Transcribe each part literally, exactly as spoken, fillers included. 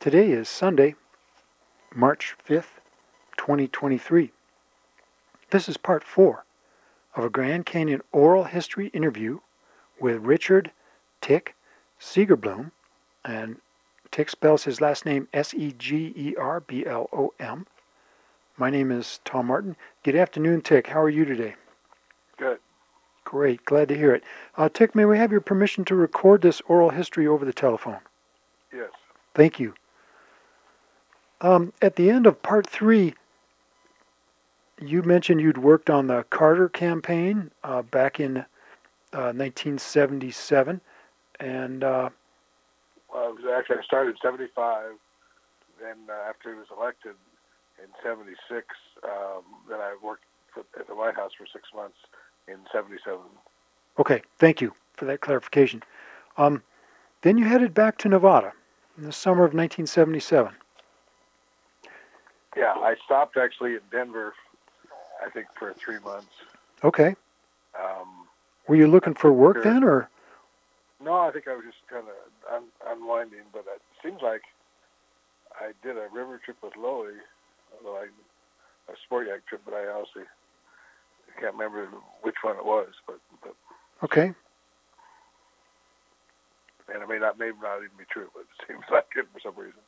Today is Sunday, March fifth, twenty twenty-three. This is part four of a Grand Canyon oral history interview with Richard Tick Segerblom, and Tick spells his last name S E G E R B L O M. My name is Tom Martin. Good afternoon, Tick. How are you today? Good. Great. Glad to hear it. Uh, Tick, may we have your permission to record this oral history over the telephone? Yes. Thank you. Um, at the end of part three, you mentioned you'd worked on the Carter campaign uh, back in uh, nineteen seventy-seven, and uh, Well, it was actually, I started in seventy-five, then uh, after he was elected in seventy-six, um, then I worked for, at the White House for six months in seventy-seven. Okay, thank you for that clarification. Um, then you headed back to Nevada in the summer of nineteen seventy-seven. Yeah, I stopped actually in Denver, I think, for three months. Okay. Um, Were you looking for work sure. then, or? No, I think I was just kind of un- unwinding, but it seems like I did a river trip with Loie, although I, a sport yacht trip, but I honestly can't remember which one it was. But, but Okay. and it may not, may not even be true, but it seems like it for some reason.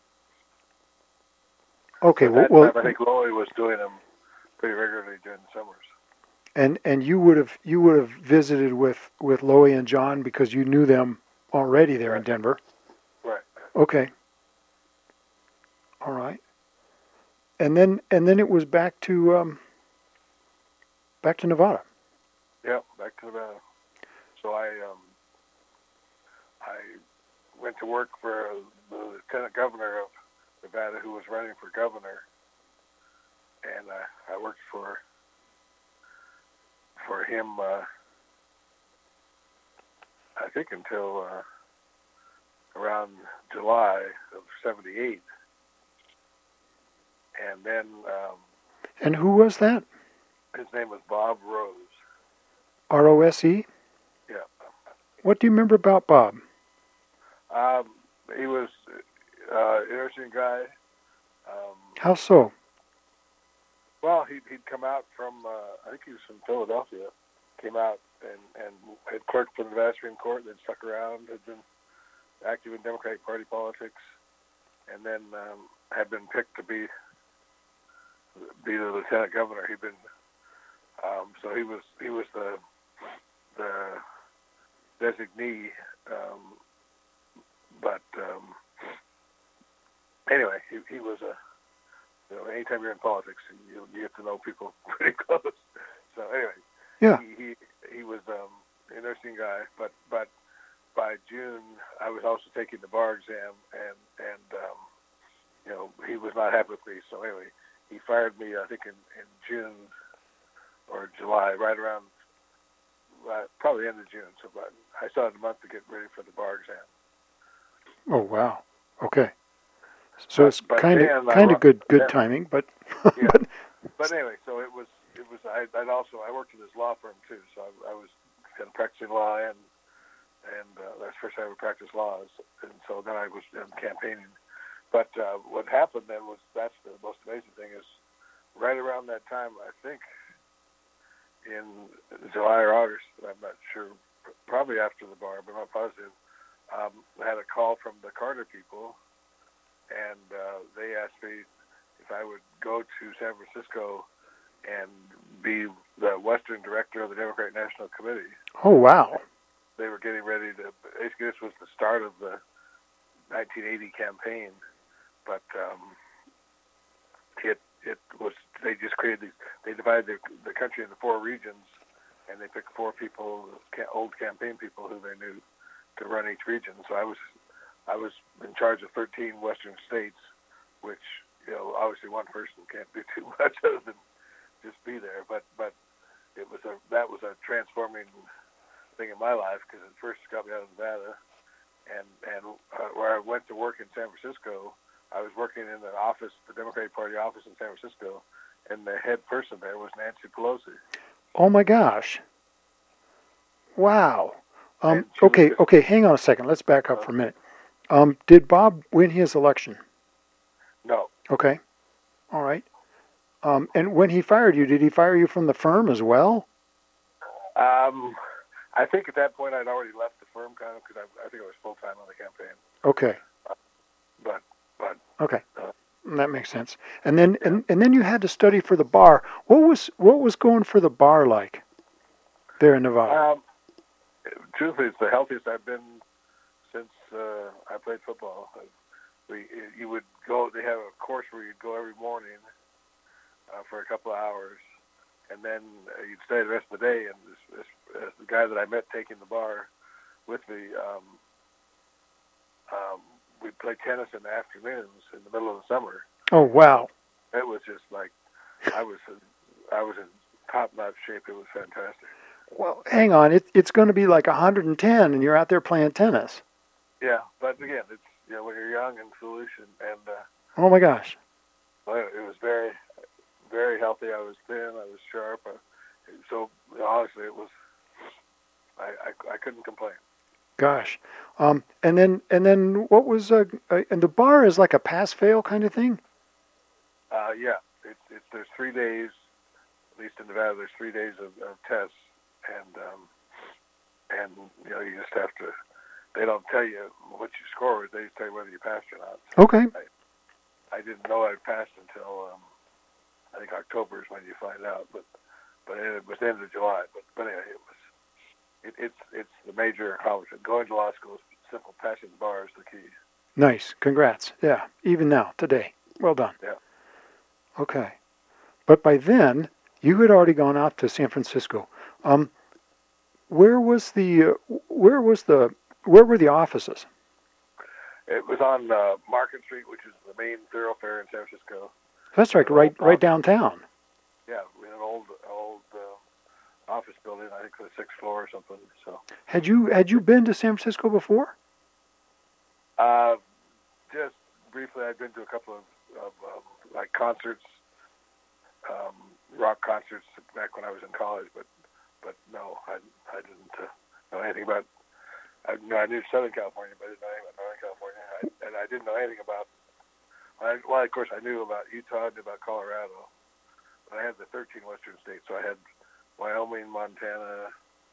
Okay. At Well, that well, time, I think Loie was doing them pretty regularly during the summers. and and you would have you would have visited with with Loie and John because you knew them already there Right. in Denver. Right. Okay. All right. And then and then it was back to um, back to Nevada. Yeah, back to Nevada. So I um, I went to work for the lieutenant governor of Nevada, who was running for governor, and uh, I worked for for him. Uh, I think until uh, around July of seventy-eight, and then um, And who was that? his name was Bob Rose. R O S E? Yeah. What do you remember about Bob? Um, he was uh, an interesting guy. Um, How so? well, he'd, he'd come out from, uh, I think he was from Philadelphia, came out and, and had clerked for the Nevada Supreme Court, then stuck around, had been active in Democratic Party politics, and then um, had been picked to be be the lieutenant governor. He'd been, um, so he was he was the the designee, um, but um, anyway, he, he was a, you know, anytime you're in politics, you, you get to know people pretty close. So anyway, Yeah. he, he, he was um, an interesting guy, but, but by June, I was also taking the bar exam, and, and um, you know, he was not happy with me. So anyway, he fired me, I think, in, in June or July, right around, uh, probably the end of June. So but I still had a month to get ready for the bar exam. Oh wow. Okay. So But- it's but kind then of I kind wa- of good good then- timing, but Yeah. but But anyway, so it was, it was, I, I'd also, I worked at his law firm too, so I, I was kind of practicing law, and, and uh, that's the first time I ever practiced law, and so then I was um, campaigning. But uh, what happened then was, that's the most amazing thing, is right around that time, I think, in July or August, I'm not sure, probably after the bar, but I'm not positive, um, I had a call from the Carter people, and uh, they asked me if I would go to San Francisco and be the Western director of the Democratic National Committee. oh wow. They were getting ready to, basically this was the start of the nineteen eighty campaign, but um, it it was, they just created these, they divided the, the country into four regions, and they picked four people, old campaign people who they knew to run each region. So I was, I was in charge of thirteen Western states, which, you know, obviously one person can't do too much other than just be there. But but it was a that was a transforming thing in my life, because it first got me out of Nevada, and and uh, where I went to work in San Francisco, I was working in the office, the Democratic Party office in San Francisco, and the head person there was Nancy Pelosi. Oh my gosh. Wow. Um, And she was okay, just- okay, hang on a second. Let's back up for a minute. Um, did Bob win his election? Okay. All right. Um, and when he fired you, did he fire you from the firm as well? Um, I think at that point I'd already left the firm, kind of, because I, I think I was full time on the campaign. Okay. Uh, but but Okay. uh, That makes sense. And then yeah. and, and then you had to study for the bar. What was what was going for the bar like there in Nevada? Um, truthfully, it's the healthiest I've been since uh, I played football. We you would go. They have a course where you'd go every morning uh, for a couple of hours, and then uh, you'd stay the rest of the day. And this, this, uh, the guy that I met taking the bar with me, um, um, we'd play tennis in the afternoons in the middle of the summer. Oh wow! It was just like I was in, I was in top-notch shape. It was fantastic. Well, hang on. It, it's going to be like one hundred ten, and you're out there playing tennis. Yeah, but again, it's you know when you're young and foolish, and, and uh, Oh my gosh! well, it was very, very healthy. I was thin. I was sharp. Uh, so honestly, it was. I, I, I couldn't complain. Gosh. Um, and then and then what was uh, uh, and the bar is like a pass-fail kind of thing. Uh, yeah, it's it's there's three days, at least in Nevada. There's three days of, of tests, and um, and you know you just have to. They don't tell you what you score. They just tell you whether you passed or not. So Okay. I, I didn't know I passed until um, I think October is when you find out. But but it was the end of July. But but anyway, it was it, it's it's the major accomplishment. Going to law school is simple. Passing the bar is the key. Nice. Congrats. Yeah. Even now, today. Well done. Yeah. Okay. But by then, you had already gone out to San Francisco. Um, where was the uh, where was the where were the offices? It was on uh, Market Street, which is the main thoroughfare in San Francisco. That's right, right, right downtown. Yeah, we had an old, old uh, office building. I think the sixth floor or something. So. Had you had you been to San Francisco before? Uh, just briefly, I'd been to a couple of, of um, like concerts, um, rock concerts back when I was in college, but but no, I I didn't uh, know anything about. I, you know, I knew Southern California, but I didn't know anything about Northern California, I, and I didn't know anything about. I, well, of course, I knew about Utah, I knew about Colorado, but I had the thirteen western states, so I had Wyoming, Montana,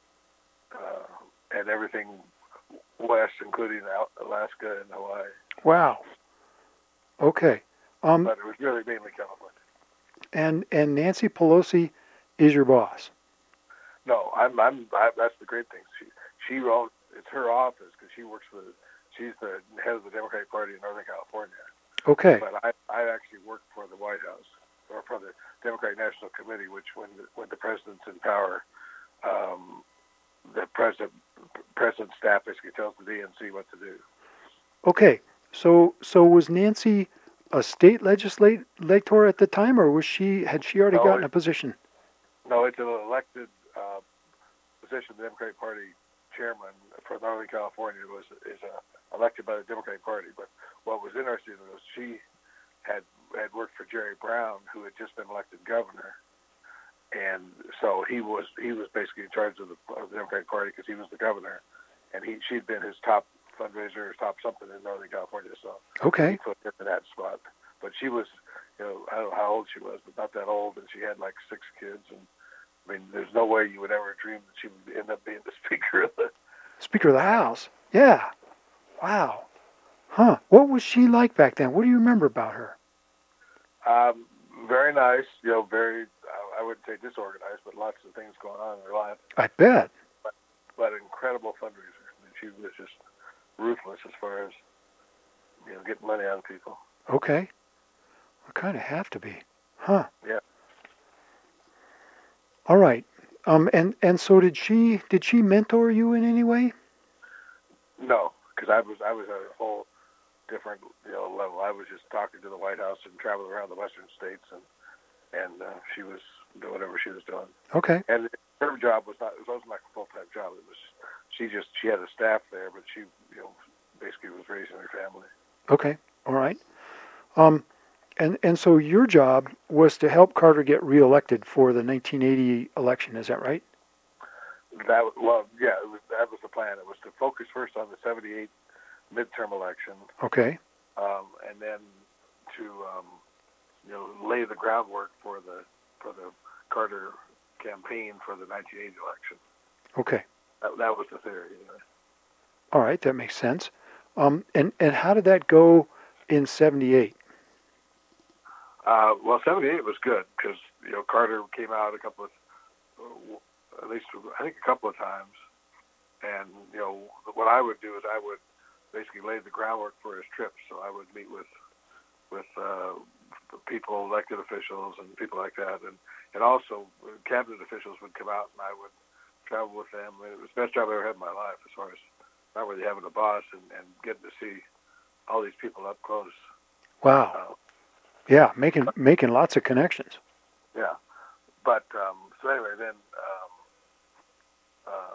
uh, and everything west, including Alaska and Hawaii. Wow. Okay. Um, but it was really mainly California. And and Nancy Pelosi is your boss. No, I'm. I'm. I, that's the great thing. She she wrote. It's her office because she works for. She's the head of the Democratic Party in Northern California. Okay. But I I actually work for the White House or for the Democratic National Committee, which when the, when the president's in power, um, the president president's staff basically tells the D N C what to do. Okay. So so was Nancy a state legislator at the time, or was she had she already no, gotten it, a position? No, it's an elected uh, position. The Democratic Party chairman for Northern California was is uh, elected by the Democratic Party. But what was interesting was she had had worked for Jerry Brown, who had just been elected governor, and so he was he was basically in charge of the, of the Democratic Party because he was the governor, and he she'd been his top fundraiser, his top something in Northern California. So okay, he put her in that spot. But she was, you know, I don't know how old she was, but not that old, and she had like six kids, and I mean, there's no way you would ever dream that she would end up being the Speaker of the Speaker of the House. Yeah. Wow. Huh. What was she like back then? What do you remember about her? Um, very nice, you know, very, I wouldn't say disorganized, but lots of things going on in her life. I bet. But, but incredible fundraiser. I mean, she was just ruthless as far as, you know, getting money out of people. Okay. I kind of have to be. Huh. Yeah. All right. Um, and, and so did she, did she mentor you in any way? No, because I was, I was at a whole different, you know, level. I was just talking to the White House and traveling around the western states, and, and uh, she was doing whatever she was doing. Okay. And her job was not, it wasn't like a full-time job. It was, she just, she had a staff there, but she, you know, basically was raising her family. Okay. All right. Um, and, and so your job was to help Carter get reelected for the nineteen eighty election. Is that right? That well, yeah, it was, that was the plan. It was to focus first on the seventy-eight midterm election. Okay. Um, and then to um, you know lay the groundwork for the for the Carter campaign for the nineteen eighty election. Okay. That, that was the theory. You know. All right, that makes sense. Um, and and how did that go in seventy-eight? Uh, well, seventy-eight was good because you know Carter came out a couple of, uh, at least I think a couple of times, and you know what I would do is I would basically lay the groundwork for his trip. So I would meet with with uh, people, elected officials, and people like that, and and also cabinet officials would come out, and I would travel with them. And it was the best job I ever had in my life, as far as not really having a boss and, and getting to see all these people up close. Wow. Uh, yeah, making making lots of connections. Yeah, but um, so anyway, then um, uh,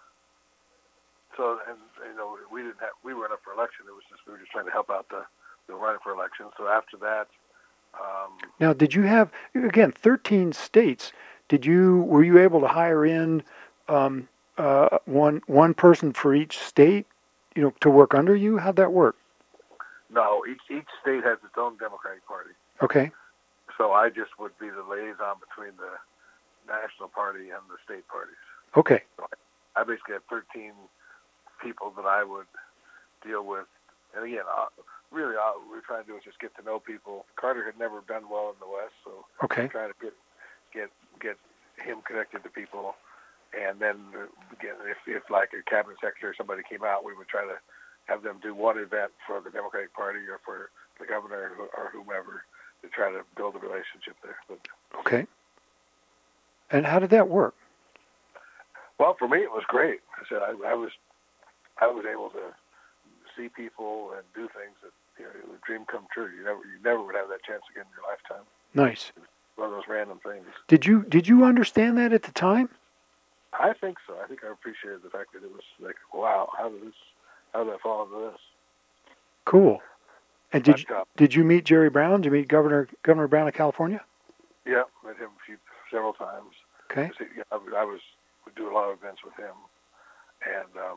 so and you know we didn't have we weren't up for election. It was just we were just trying to help out the the running for election. So after that, um, now did you have again thirteen states? Did you were you able to hire in um, uh, one one person for each state, you know, to work under you? How'd that work? No, each each state has its own Democratic Party. Okay. So I just would be the liaison between the national party and the state parties. Okay. So I, I basically had thirteen people that I would deal with. And again, uh, really all we were trying to do was just get to know people. Carter had never done well in the West, so okay. we were trying to get get get him connected to people. And then again, if, if like a cabinet secretary or somebody came out, we would try to have them do one event for the Democratic Party or for the governor or whomever to try to build a relationship there. But, okay. And how did that work? well, for me, it was great. I said I, I was I was able to see people and do things that you know, it was a dream come true. You never you never would have that chance again in your lifetime. Nice. One of those random things. Did you did you understand that at the time? I think so. I think I appreciated the fact that it was like, wow, how did this how did I fall into this? Cool. And did but, you, uh, did you meet Jerry Brown? Did you meet Governor Governor Brown of California? Yeah, met him a few, several times. Okay. He, yeah, I, I was would do a lot of events with him, and um,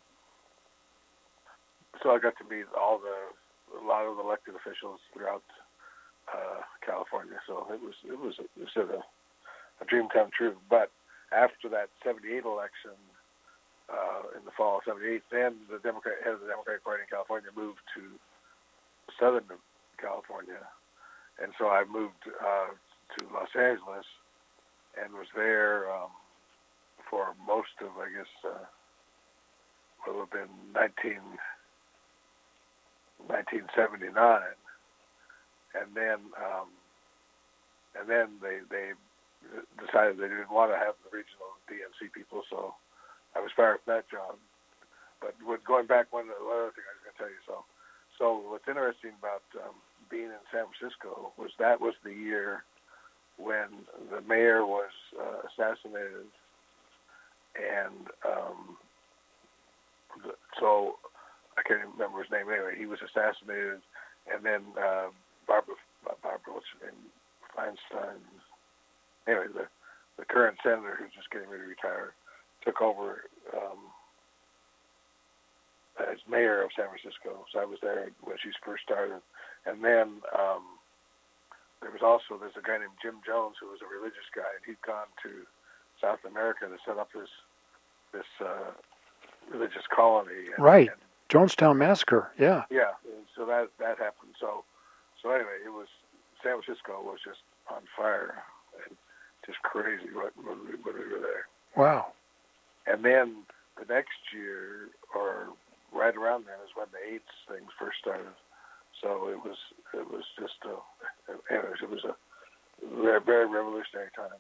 so I got to meet all the a lot of the elected officials throughout uh, California. So it was it was it was sort of a dream come true. But after that seventy-eight election, uh, in the fall of seventy-eight, then the Democrat head of the Democratic Party in California moved to Southern California, and so I moved uh, to Los Angeles and was there um, for most of, I guess, uh, what would have been nineteen, nineteen seventy-nine, and then um, and then they they decided they didn't want to have the regional D N C people, so I was fired from that job. But with going back, one, one other thing I was going to tell you. So, so what's interesting about um, being in San Francisco was that was the year when the mayor was uh, assassinated, and um, the, so I can't even remember his name anyway. He was assassinated, and then uh, Barbara, Barbara, what's her name, Feinstein. Anyway, the the current senator who's just getting ready to retire took over um, as mayor of San Francisco. So I was there when she first started, and then um, there was also there's a guy named Jim Jones who was a religious guy, and he'd gone to South America to set up this this uh, religious colony. And, right, and, Jonestown Massacre. Yeah. Yeah. And so that that happened. So so anyway, it was San Francisco was just on fire and just crazy when, when, we, when we were there. Wow. And then the next year, or right around then, is when the AIDS things first started. So it was it was just a, anyways, it was a very, very revolutionary time.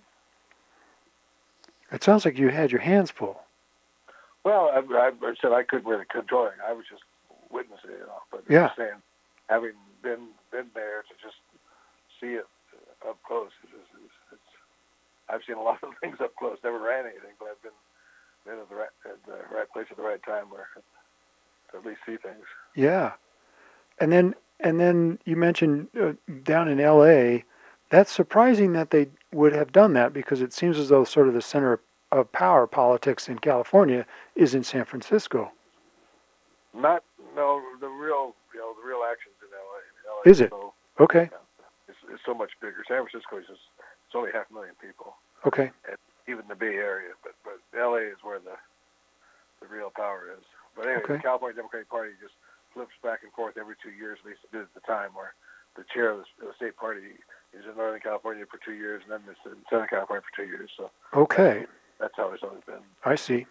It sounds like you had your hands full. Well, I, I said I couldn't really control it. I was just witnessing it all. But yeah. I'm saying, having been been there to just see it up close, it's, it's, it's, I've seen a lot of things up close. Never ran anything, but I've been been at the right at the right place at the right time where to at least see things. Yeah, and then and then you mentioned uh, down in L A. That's surprising that they would have done that, because it seems as though sort of the center of power politics in California is in San Francisco. Not no, the real you know the real action's in L A. L A is it? So, Okay. It's, it's so much bigger. San Francisco is just, it's only half a million people, Okay. and even the Bay Area. But but L A is where the the real power is. But anyway, Okay. the California Democratic Party just flips back and forth every two years, at least it did at the time, where the chair of the, the state party is in Northern California for two years, and then it's in Southern California for two years. So Okay. that's how it's always been. I see.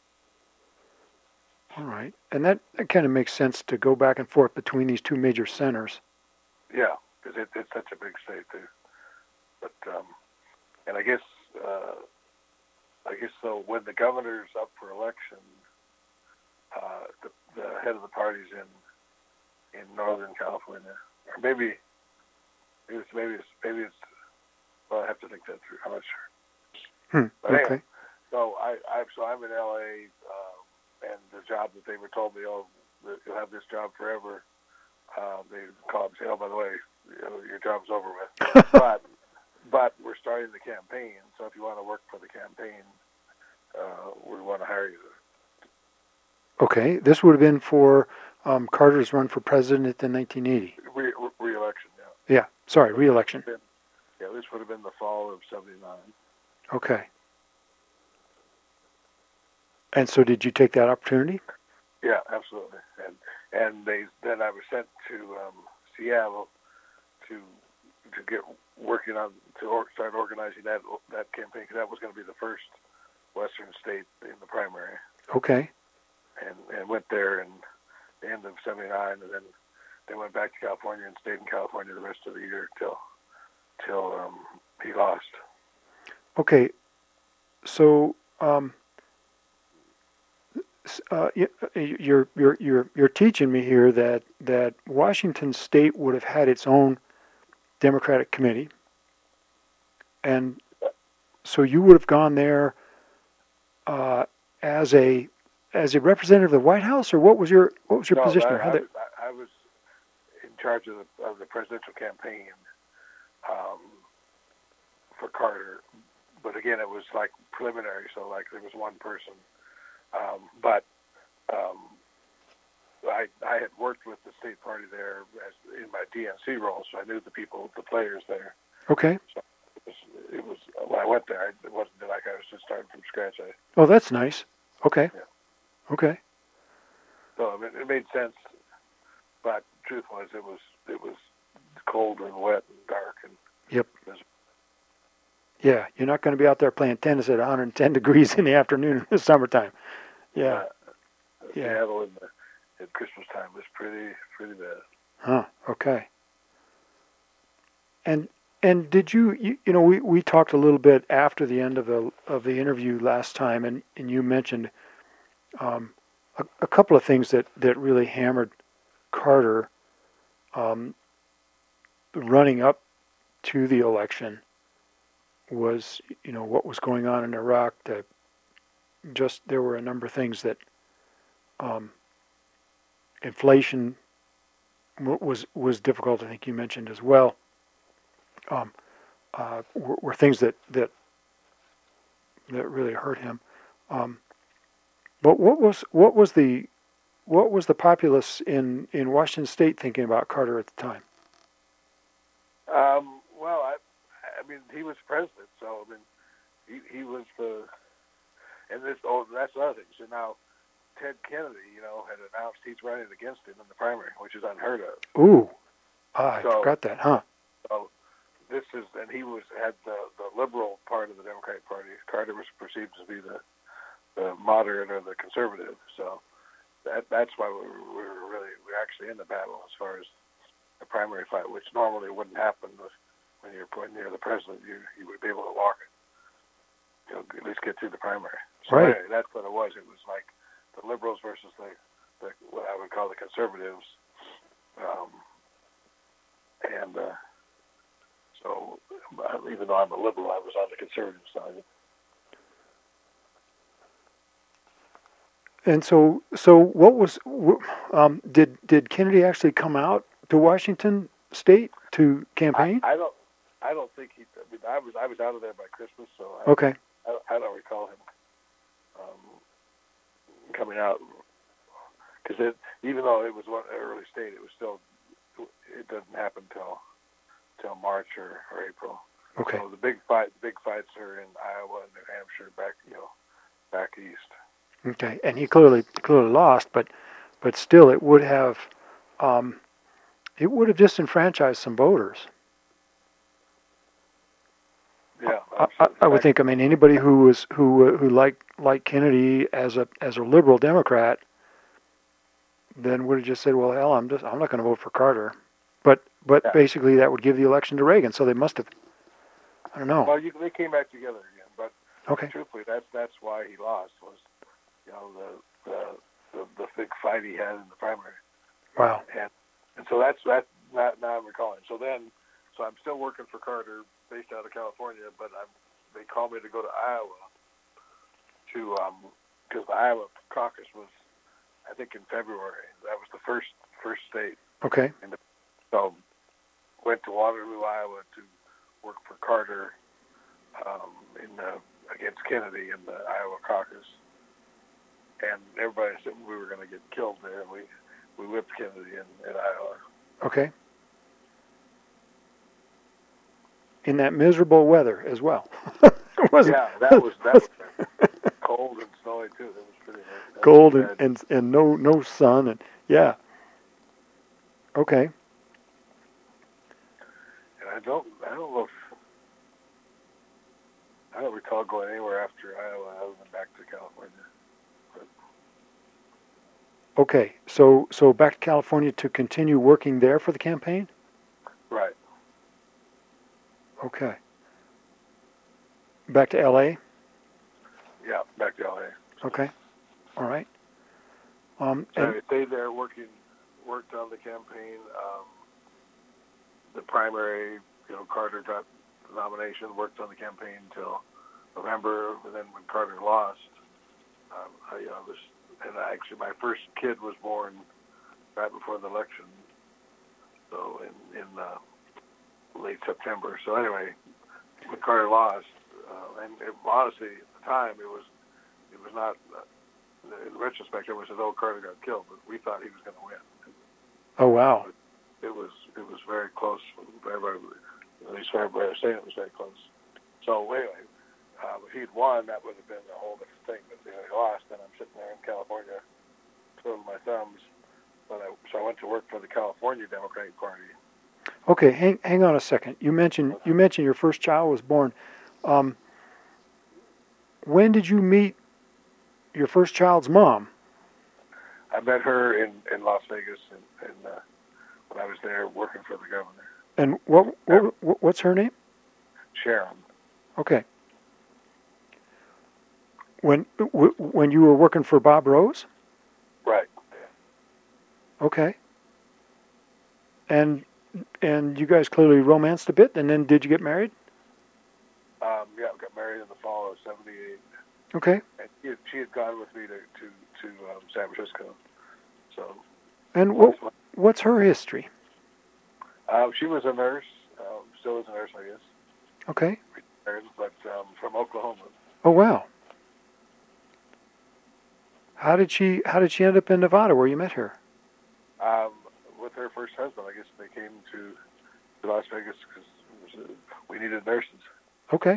All right. And that, that kind of makes sense to go back and forth between these two major centers. Yeah, because it, it's such a big state too. But um, and I guess uh, I guess so. When the governor's up for election, uh, the, the head of the party's in in Northern California, or maybe maybe it's maybe it's maybe it's. Well, I have to think that through. I'm not sure. Hmm. But Okay. anyway, so I, I so I'm in L A, uh, and the job that they were told me, oh, that you'll have this job forever. Uh, they call up and say, oh, by the way, you know, your job's over with. but but we're starting the campaign, so if you want to work for the campaign, uh, we want to hire you. Okay. This would have been for um, Carter's run for president in nineteen eighty. Re, re, re-election, yeah. Yeah. Sorry, re-election. Been, yeah, this would have been the fall of seventy-nine. Okay. And so did you take that opportunity? Yeah, absolutely. And and they then I was sent to um, Seattle to to get working on to or, start organizing that that campaign, because that was going to be the first Western state in the primary. Okay. And and went there in the end of seventy-nine, and then they went back to California and stayed in California the rest of the year till till um, he lost. Okay. So um, uh, you're you're you're you're teaching me here that that Washington State would have had its own Democratic committee, and so you would have gone there uh, as a as a representative of the White House, or what was your what was your no, position? I, Or how I, that... was, I, I was in charge of the, of the presidential campaign um, for Carter, but again, it was like preliminary, so like there was one person. Um, but um, I, I had worked with the state party there as in my D N C role, so I knew the people, the players there. Okay. So it was, it was when I went there, it wasn't like I was just starting from scratch. I, Oh, that's nice. Okay. Yeah. Okay. So it, it made sense, but the truth was, it was it was cold and wet and dark and. Yep. Yeah, you're not going to be out there playing tennis at one hundred ten degrees in the afternoon in the summertime. Yeah. Uh, Yeah. Seattle in the, at Christmas time was pretty pretty bad. Huh. Okay. And and did you, you you know we, we talked a little bit after the end of the of the interview last time, and, and you mentioned um, a, a couple of things that, that really hammered Carter um, running up to the election was, you know, what was going on in Iraq. That just there were a number of things that um, inflation was was difficult. I think you mentioned as well. Um, uh, were, were things that, that that really hurt him. Um, but what was what was the what was the populace in, in Washington State thinking about Carter at the time? Um, well, I, I mean, he was president, so I mean, he he was the, and this oh that's another thing. So now, Ted Kennedy, you know, had announced he's running against him in the primary, which is unheard of. Ooh, ah, I So- forgot that, huh? So this is, and he was had the the liberal part of the Democratic Party. Carter was perceived to be the the moderate or the conservative. So that that's why we were, we were really we were actually in the battle as far as the primary fight, which normally wouldn't happen when you're when you're the president. You you would be able to walk, you know, at least get through the primary. So Right. anyway, that's what it was. It was like the liberals versus the, the what I would call the conservatives, um, and uh, so even though I'm a liberal, I was on the conservative side. And so, so what was um, did did Kennedy actually come out to Washington State to campaign? I, I don't. I don't think he. I, mean, I was. I was out of there by Christmas, so I, Okay. I, I don't recall him um, coming out. Because even though it was one early state, it was still. It doesn't happen till or, or April. Okay. So the big fight, the big fights are in Iowa and New Hampshire, back you know, back east. Okay, and he clearly clearly lost, but but still, it would have um, it would have disenfranchised some voters. Yeah, I, I, I would think. I mean, anybody who was who who liked liked Kennedy as a as a liberal Democrat, then would have just said, "Well, hell, I'm just I'm not going to vote for Carter." But but yeah. basically, that would give the election to Reagan. So they must have. I don't know. Well, you, they came back together again, but okay. truthfully, that's that's why he lost was, you know, the the the, the big fight he had in the primary. Wow. And and so that's that's not now I'm recalling. So then, so I'm still working for Carter, based out of California, but I'm they called me to go to Iowa to um because the Iowa caucus was, I think, in February. That was the first first state. Okay. And the, so went to Waterloo, Iowa, to work for Carter um, in the, against Kennedy in the Iowa caucus, and everybody said we were going to get killed there, and we we whipped Kennedy in, in Iowa. Okay. In that miserable weather as well. Yeah, that was that was cold and snowy too. That was pretty that cold was and, and and no no sun and yeah. Okay. And I don't I don't know if I don't recall going anywhere after Iowa other than back to California. But, okay, so so back to California to continue working there for the campaign? right. Okay. Back to L A? Yeah, back to L A. Okay. All right. Um, so and, I stayed there working, worked on the campaign. Um, the primary, you know, Carter got the nomination, worked on the campaign until November, and then when Carter lost, um, I uh, was, and I actually my first kid was born right before the election, so in in uh, late September. So anyway, when Carter lost, uh, and it, honestly at the time it was it was not. Uh, in retrospect, everyone says, "Oh, Carter got killed," but we thought he was going to win. oh wow! It was it was very close. Everybody, at least everybody was saying it was very close. So anyway, um, if he'd won, that would have been a whole different thing. But you know, he lost, and I'm sitting there in California, twiddling my thumbs. But I, so I went to work for the California Democratic Party. Okay, hang hang on a second. You mentioned you mentioned your first child was born. Um, when did you meet your first child's mom? I met her in, in Las Vegas, and, and uh, when I was there working for the governor. And what, what what's her name? Sharon. Okay. When w- when you were working for Bob Rose? Right. Okay. And and you guys clearly romanced a bit, and then did you get married? Um, yeah, we got married in the fall of seventy-eight. Okay. And she had, she had gone with me to to, to um, San Francisco. So. And what what's her history? Um, she was a nurse, um, still is a nurse, I guess. Okay. Retired, but um, from Oklahoma. Oh wow. How did she How did she end up in Nevada, where you met her? Um, with her first husband, I guess they came to, to Las Vegas because we needed nurses. Okay.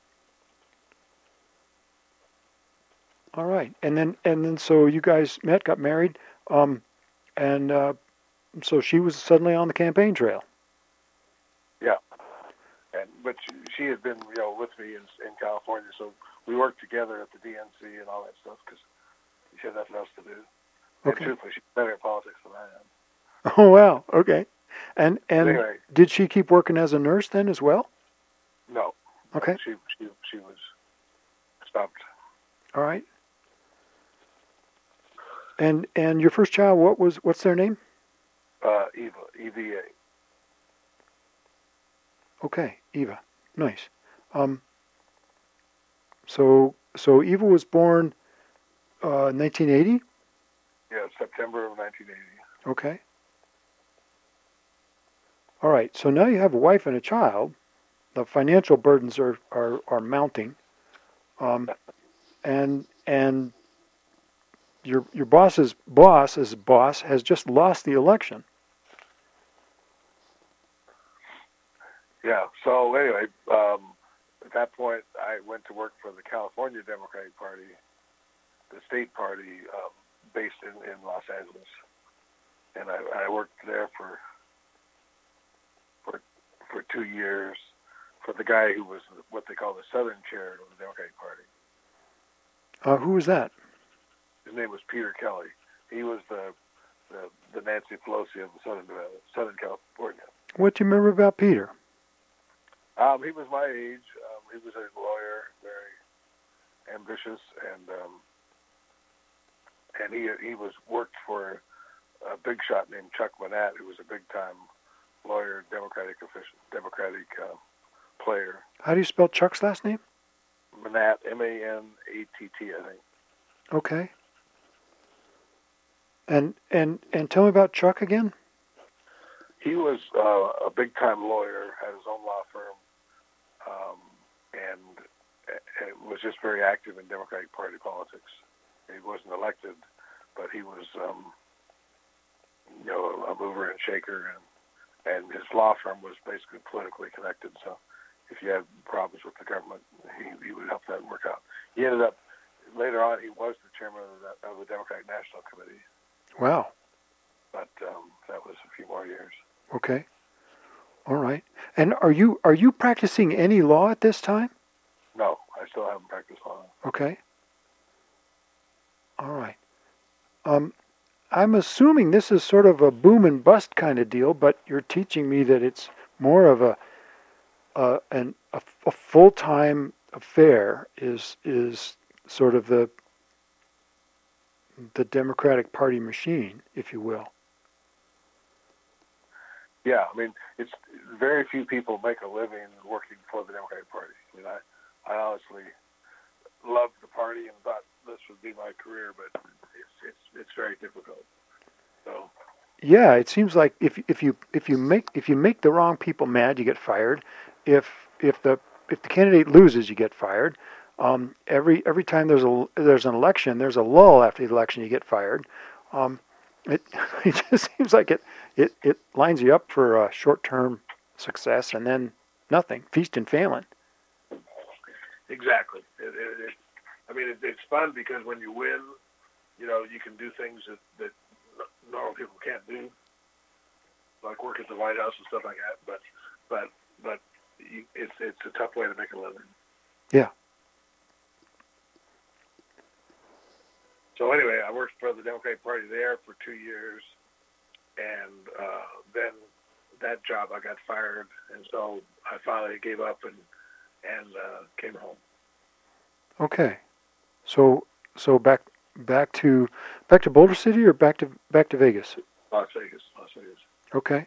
All right, and then and then so you guys met, got married, um, and uh, so she was suddenly on the campaign trail. Yeah, and but she, she had been you know with me in in California, so we worked together at the D N C and all that stuff because she had nothing else to do. And Okay. truthfully, she's better at politics than I am. Oh wow. Okay. And and Anyway. Did she keep working as a nurse then as well? No. Okay. She she she was stopped. All right. And and your first child, what was what's their name? Uh, Eva, E V A. Okay, Eva. Nice. Um. So so Eva was born, uh, nineteen eighty. Yeah, September of nineteen eighty. Okay. All right. So now you have a wife and a child. The financial burdens are are are mounting. Um, and and your your boss's boss, as boss, has just lost the election. Yeah. So anyway, um, at that point, I went to work for the California Democratic Party, the state party um, based in, in Los Angeles, and I, I worked there for for for two years for the guy who was what they call the Southern chair of the Democratic Party. Uh, who was that? His name was Peter Kelly. He was the the, the Nancy Pelosi of the Southern uh, Southern California. What do you remember about Peter? Um, he was my age. Um, he was a lawyer, very ambitious, and um, and he he was worked for a big shot named Chuck Manat, who was a big time lawyer, Democratic official, Democratic uh, player. How do you spell Chuck's last name? Manat, M A N A T T, I think. Okay. And and and tell me about Chuck again. He was uh, a big-time lawyer, had his own law firm, um, and it was just very active in Democratic Party politics. He wasn't elected, but he was, um, you know, a mover and shaker, and and his law firm was basically politically connected. So, if you had problems with the government, he, he would help that work out. He ended up later on. He was the chairman of the, of the Democratic National Committee. Wow. But um, that was a few more years. Okay. All right. And are you are you practicing any law at this time? No, I still haven't practiced law. Okay. All right. Um, I'm assuming this is sort of a boom and bust kind of deal, but you're teaching me that it's more of a uh, an a, a full-time affair. Is is sort of the the Democratic Party machine, if you will. Yeah, I mean, it's very few people make a living working for the Democratic Party. I mean, I, I honestly loved the party and thought this would be my career, but it's it's it's very difficult. So. Yeah, it seems like if if you if you make if you make the wrong people mad, you get fired. If if the if the candidate loses, you get fired. Um, every every time there's a there's an election, there's a lull after the election, you get fired. Um, it it just seems like it it, it lines you up for uh, short-term success and then nothing, feast and famine. Exactly. It, it, it, I mean, it, it's fun because when you win, you know, you can do things that, that normal people can't do, like work at the White House and stuff like that. But but but you, it's it's a tough way to make a living. Yeah. So anyway, I worked for the Democratic Party there for two years, and uh, then that job I got fired, and so I finally gave up and and uh, came home. Okay. So so back back to back to Boulder City or back to back to Vegas? Las Vegas, Las Vegas. Okay.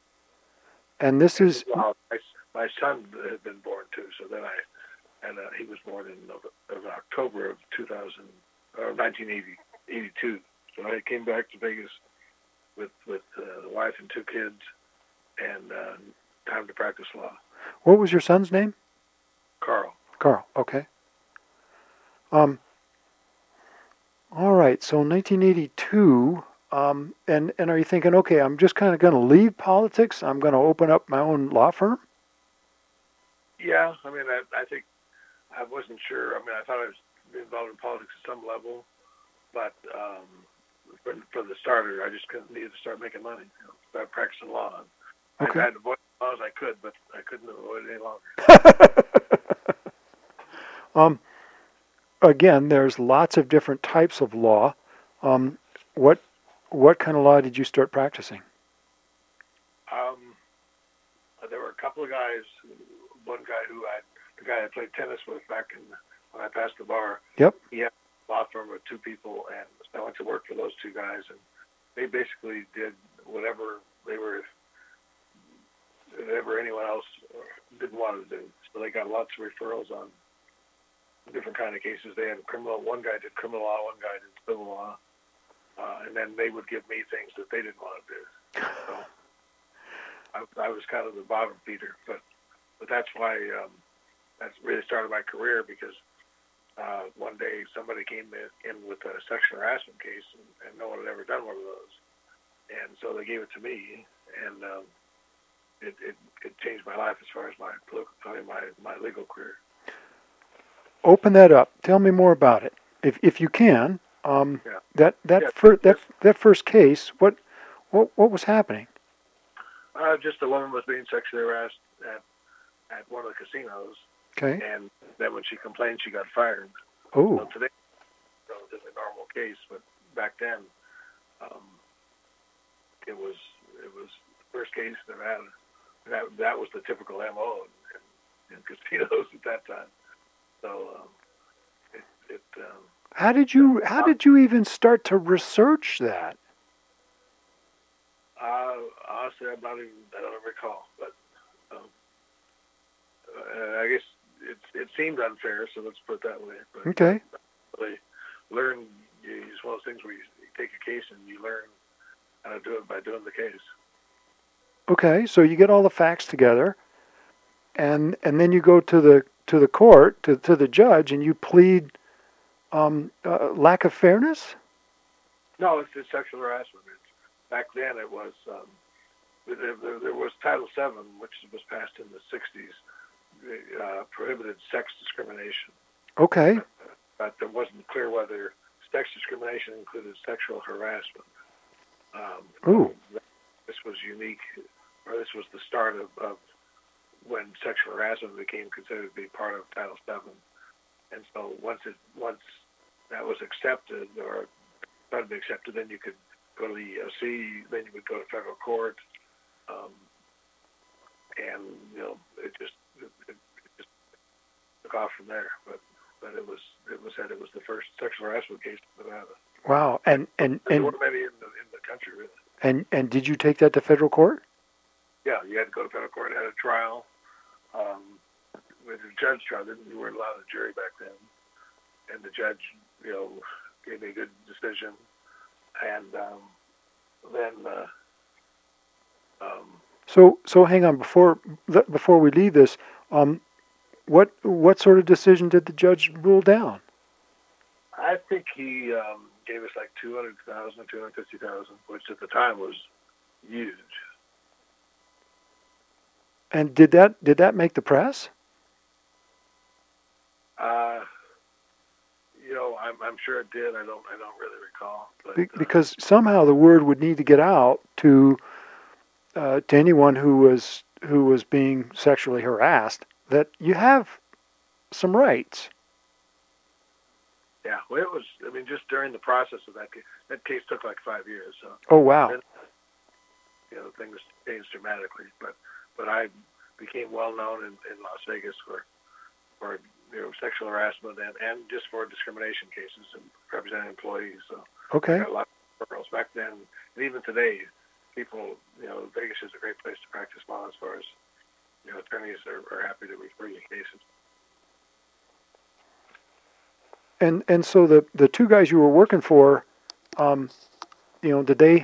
And this is well, my, my son had been born too, so then I and uh, he was born in, in October of two thousand. Uh, nineteen eighty, eighty-two. So I came back to Vegas with with uh, the wife and two kids, and uh, time to practice law. What was your son's name? Carl. Carl. Okay. Um. All right. So nineteen eighty-two. Um. And and are you thinking, okay, I'm just kind of going to leave politics? I'm going to open up my own law firm? Yeah. I mean, I, I think I wasn't sure. I mean, I thought I was involved in politics at some level, but um, for, for the starter, I just couldn't needed to start making money. You know, start practicing law. Okay. I had to avoid as long as I could, but I couldn't avoid it any longer. um, again, there's lots of different types of law. Um, what what kind of law did you start practicing? Um, there were a couple of guys. One guy who I, the guy I played tennis with back in. When I passed the bar, yep. He had a law firm with two people, and I went to work for those two guys, and they basically did whatever they were, whatever anyone else didn't want to do. So they got lots of referrals on different kind of cases. They had criminal. One guy did criminal law, one guy did civil law, uh, and then they would give me things that they didn't want to do. So I, I was kind of the bottom feeder, but but that's why um, that's really started my career because. Uh, one day somebody came in, in with a sexual harassment case, and, and no one had ever done one of those. And so they gave it to me, and um, it, it, it changed my life as far as my political, I mean, my my legal career. Open that up. Tell me more about it, if if you can. Um, Yeah. That that Yeah, fir- that just- that first case. What what what was happening? Uh, just a woman was being sexually harassed at at one of the casinos, Okay. and then when she complained, she got fired. Oh. So today, it's a relatively normal case, but back then, um, it was it was the first case that had that that was the typical M O in, in, in casinos at that time. So um, it it. Um, How did you how did you even start to research that? uh, honestly, I'm not even I don't recall, but um, uh, I guess it it seemed unfair. So let's put it that way. But, Okay. Really learn. It's one of those things where you take a case and you learn how to do it by doing the case. Okay. So you get all the facts together, and and then you go to the to the court to to the judge, and you plead um, uh, lack of fairness. No, it's, it's sexual harassment. It's, back then, it was um, there, there, there was Title seven, which was passed in the sixties, uh, prohibited sex discrimination. Okay. But it wasn't clear whether sex discrimination included sexual harassment. Um, Ooh. This was unique, or this was the start of, of when sexual harassment became considered to be part of Title seven. And so once it once that was accepted, or started to be accepted, then you could go to the E E O C, then you would go to federal court, um, and you know it just it, it just took off from there. But but it was it was said it was the first sexual harassment case in Nevada. Wow. And and There and weren't many in the in the country really. and and did you take that to federal court? Yeah, you had to go to federal court, had a trial. Um, with the judge trial, you weren't allowed a jury back then, and the judge, you know, gave me a good decision, and um, then. Uh, um, So so hang on before before we leave this. Um, what what sort of decision did the judge rule down? I think he um, gave us like two hundred thousand, two hundred fifty thousand, which at the time was huge. And did that did that make the press? Uh, you know, I'm, I'm sure it did. I don't I don't really recall. But, Be- uh, because somehow the word would need to get out to uh, to anyone who was who was being sexually harassed that you have some rights. yeah, well, it was. I mean, just during the process of that case, that case took like five years. So Oh wow. then, you know, things changed dramatically. But but I became well known in, in Las Vegas for for you know sexual harassment and, and just for discrimination cases and representing employees. So Okay. I got a lot of referrals back then, and even today, people you know Vegas is a great place to practice law as far as you know attorneys are, are happy to refer you cases. And and so the the two guys you were working for, um, you know, did they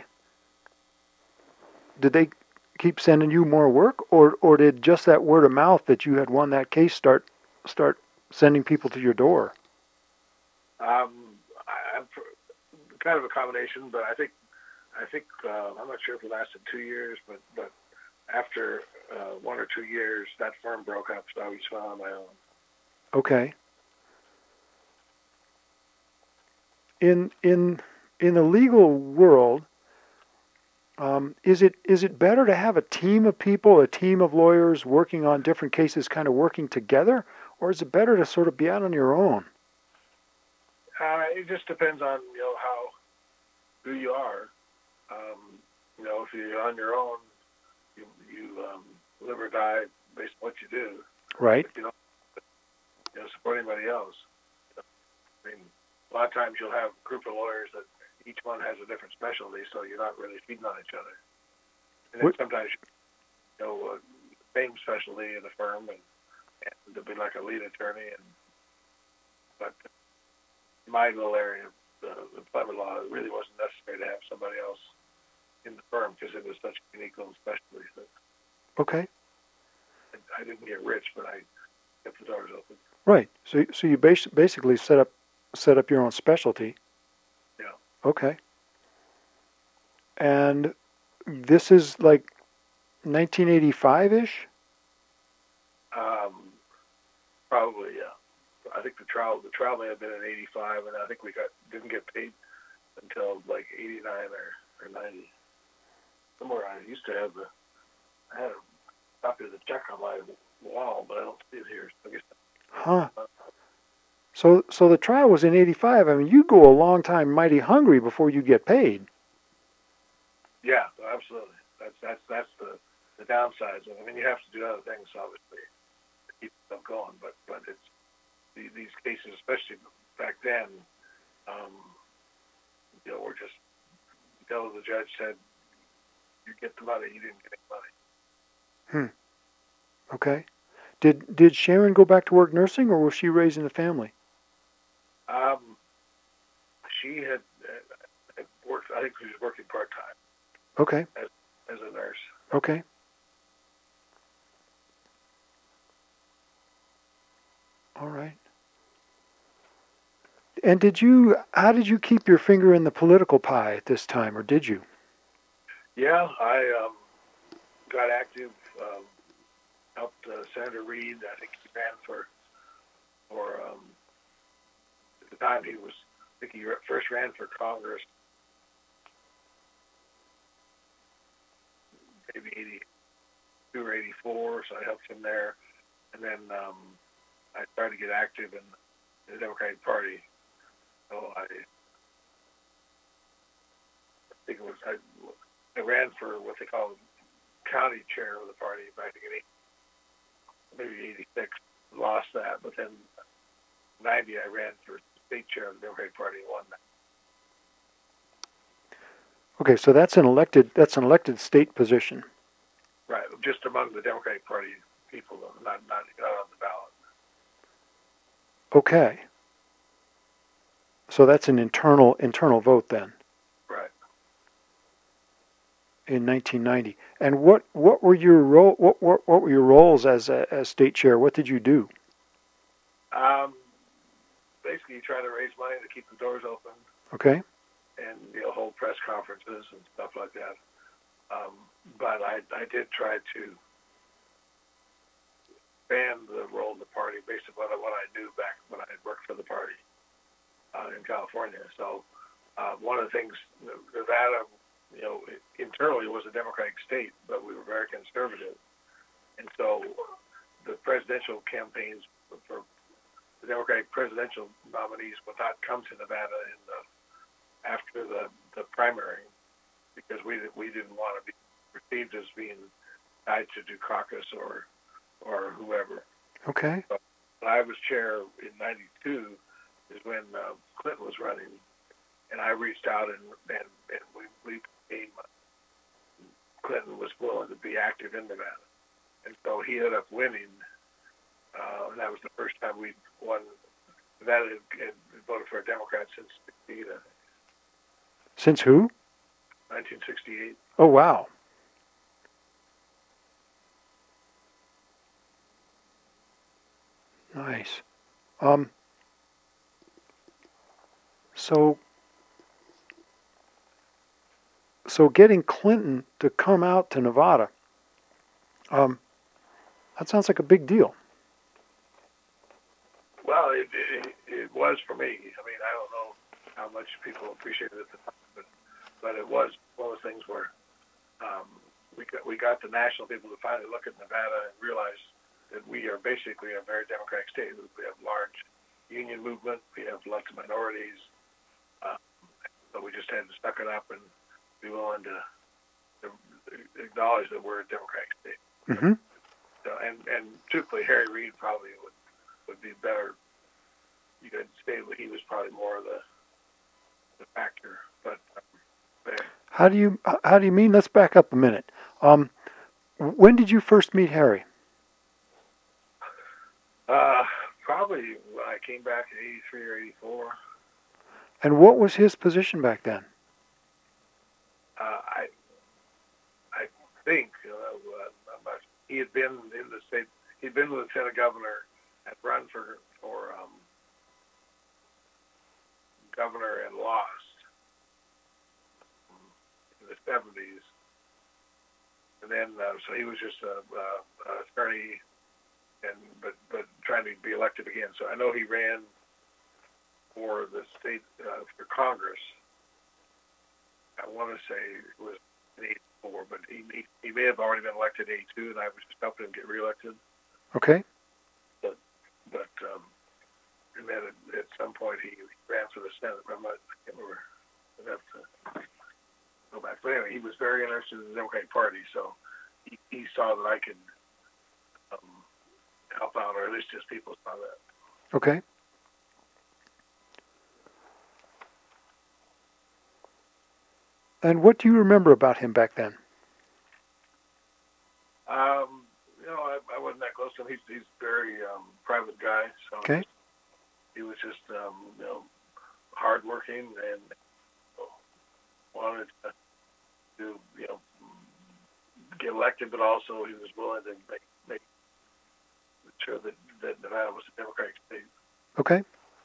did they keep sending you more work, or or did just that word of mouth that you had won that case start start sending people to your door? Um, I, I'm kind of a combination, but I think I think uh, I'm not sure if it lasted two years, but but after uh, one or two years, that firm broke up, so I was found on my own. Okay. In in in the legal world, um, is it is it better to have a team of people, a team of lawyers working on different cases, kind of working together, or is it better to sort of be out on your own? Uh, it just depends on you know how who you are. Um, you know, if you're on your own, you you um, live or die based on what you do. Right. If you don't you know, support anybody else. I mean, a lot of times you'll have a group of lawyers that each one has a different specialty, so you're not really feeding on each other. And then What- sometimes, you know, uh, same specialty in a firm, and, and to be like a lead attorney. And but in my little area, the employment law, it really wasn't necessary to have somebody else in the firm because it was such a unique little specialty. So Okay. I, I didn't get rich, but I kept the doors open. Right. So so you bas- basically set up set up your own specialty. Yeah. Okay. And this is like nineteen eighty-five-ish? Um, probably, yeah. I think the trial the trial may have been in eighty-five, and I think we got didn't get paid until like eighty-nine or, or ninety. Somewhere I used to have the I had a copy of the check on my wall, but I don't see it here. So I guess. Huh. So so the trial was in eighty-five. I mean, you go a long time mighty hungry before you get paid. Yeah, absolutely. That's that's that's the the downsides. I mean, you have to do other things, obviously, to keep them going. But but it's these cases, especially back then, um, you know, were just, you know, the judge said, you get the money, you didn't get any money. Hmm. Okay. Did did Sharon go back to work nursing, or was she raising the family? Um, she had, uh, had worked. I think she was working part time. Okay. As as a nurse. Okay. All right. And did you? How did you keep your finger in the political pie at this time, or did you? Yeah, I um, got active. Um, helped uh, Senator Reid. I think he ran for for um, at the time he was. I think he first ran for Congress. Maybe eighty-two or eighty-four, so I helped him there, and then um, I started to get active in the Democratic Party. So I, I think it was I, I ran for what they call county chair of the party back in eighty, maybe eighty-six. Lost that, but then ninety I ran for state chair of the Democratic Party and won that. Okay, so that's an elected that's an elected state position. Right, just among the Democratic Party people, though, not not not on the ballot. Okay. So that's an internal internal vote then. Right. In nineteen ninety. And what, what were your role what, what what were your roles as a, as state chair? What did you do? Um, basically, you try to raise money to keep the doors open. Okay. And you know, hold press conferences and stuff like that. Um, but I I did try to expand the role of the party based upon what I knew back when I had worked for the party uh, in California. So uh, one of the things, Nevada, you know, internally was a Democratic state, but we were very conservative. And so the presidential campaigns for the Democratic presidential nominees would not come to Nevada in the, after the, the primary because we we didn't want to be perceived as being tied to Dukakis or or whoever. Okay. So when I was chair in ninety-two is when uh, Clinton was running, and I reached out and and, and we, we became, uh, Clinton was willing to be active in Nevada. And so he ended up winning, uh, and that was the first time we won. Nevada had voted for a Democrat since sixty-eight. Since who? nineteen sixty-eight. Oh, wow. Nice. Um, so, so getting Clinton to come out to Nevada, um, that sounds like a big deal. Well, it, it, it was for me. I mean, I don't know how much people appreciated it at the time, but, but it was one of those things where um, we got, we got the national people to finally look at Nevada and realize that we are basically a very democratic state. We have large union movement. We have lots of minorities. Uh, so we just had to suck it up and be willing to, to acknowledge that we're a democratic state. Mm-hmm. So, and, and truthfully, Harry Reid probably would, would be better. You could say that he was probably more of the, the factor. But um, but how do you how do you mean? Let's back up a minute. Um, when did you first meet Harry? Uh, probably when I came back in eighty-three or eighty-four. And what was his position back then? Uh, I I think uh, uh, about, he had been in the state. He'd been lieutenant governor, had run for for um, governor and lost in the seventies. and then uh, so he was just a, a, a attorney, and but but trying to be elected again. So I know he ran for the state uh, for Congress. I want to say it was in eighty-four, but he, he he may have already been elected in eighty-two, and I was just helping him get reelected. Okay. But but um, and then at, at some point he ran for the Senate. I'm not, I can't remember. I'd have to go back. But anyway, he was very interested in the Democratic Party, so he, he saw that I could um, help out, or at least his people saw that. Okay. And what do you remember about him back then? Um, you know, I, I wasn't that close to him. He's he's a very um, private guy, so Okay. he was just um, you know hardworking and wanted to, to you know get elected, but also he was willing to make make sure that, that Nevada was a Democratic state. Okay.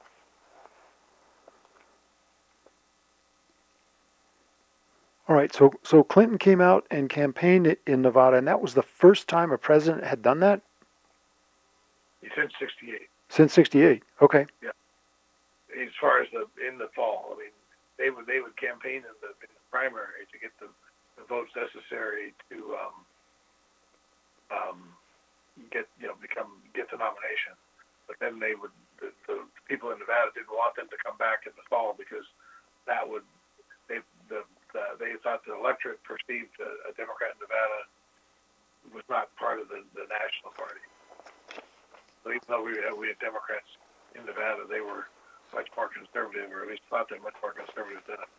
All right, so so Clinton came out and campaigned in Nevada, and that was the first time a president had done that? He said sixty-eight. Since sixty-eight. Okay. Yeah. As far as the in the fall, I mean, they would they would campaign in the, in the primary to get the, the votes necessary to um, um, get you know become get the nomination. But then they would the, the people in Nevada didn't want them to come back in the fall because that would they the Uh, they thought the electorate perceived a, a Democrat in Nevada was not part of the, the National Party. So even though we had, we had Democrats in Nevada, they were much more conservative, or at least thought they were much more conservative than us.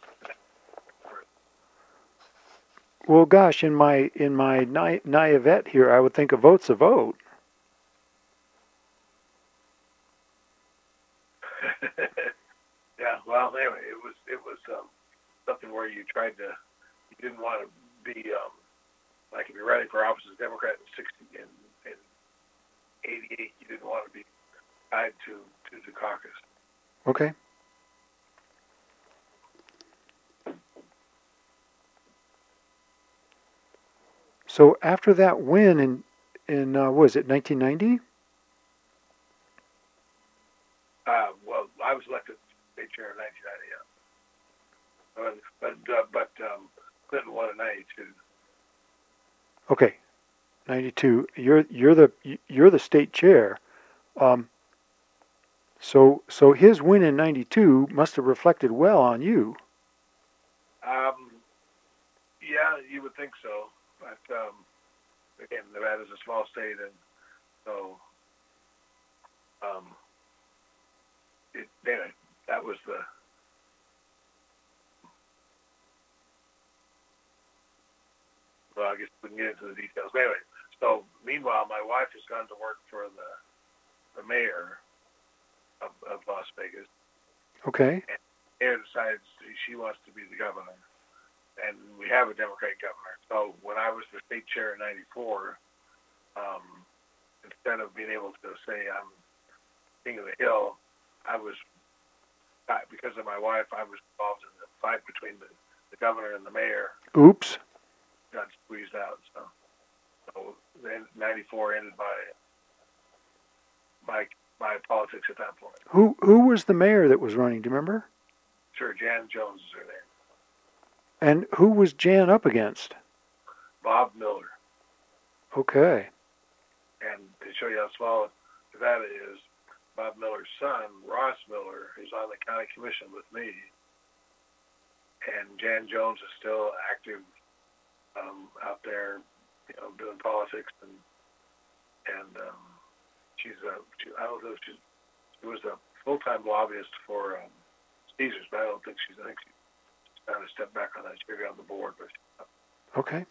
Well, gosh, in my in my na- naivete here, I would think a vote's a vote. Yeah. Well, anyway, it was it was. Um, something where you tried to, you didn't want to be, um, like if you're running for office as a Democrat in sixty in, in eighty-eight, you didn't want to be tied to, to the caucus. Okay. So after that win in, in uh, what was it, nineteen ninety? Uh, well, I was elected state chair in nineteen ninety, yeah. But but, uh, but um, Clinton won in ninety-two. Okay, ninety-two. You're you're the you're the state chair. Um, so so his win in ninety-two must have reflected well on you. Um, yeah, you would think so. But um, again, Nevada's a small state, and so um, it, anyway, that was the. Well, I guess we can get into the details. But anyway, so meanwhile, my wife has gone to work for the the mayor of, of Las Vegas. Okay. And the mayor decides she wants to be the governor, and we have a Democratic governor. So when I was the state chair in ninety-four, um, instead of being able to say I'm king of the hill, I was because of my wife. I was involved in the fight between the, the governor and the mayor. Oops. Got squeezed out, so so then ninety-four ended my my my politics at that point. Who who was the mayor that was running? Do you remember? Sure, Jan Jones is her name. And who was Jan up against? Bob Miller. Okay. And to show you how small Nevada is, Bob Miller's son, Ross Miller, is on the county commission with me, and Jan Jones is still active. Um, out there, you know, doing politics, and and um, she's a, she, I don't know if she's, she was a full-time lobbyist for um, Caesars, but I don't think she's, I think she's trying to step back on that. She's maybe on the board, but she's Okay.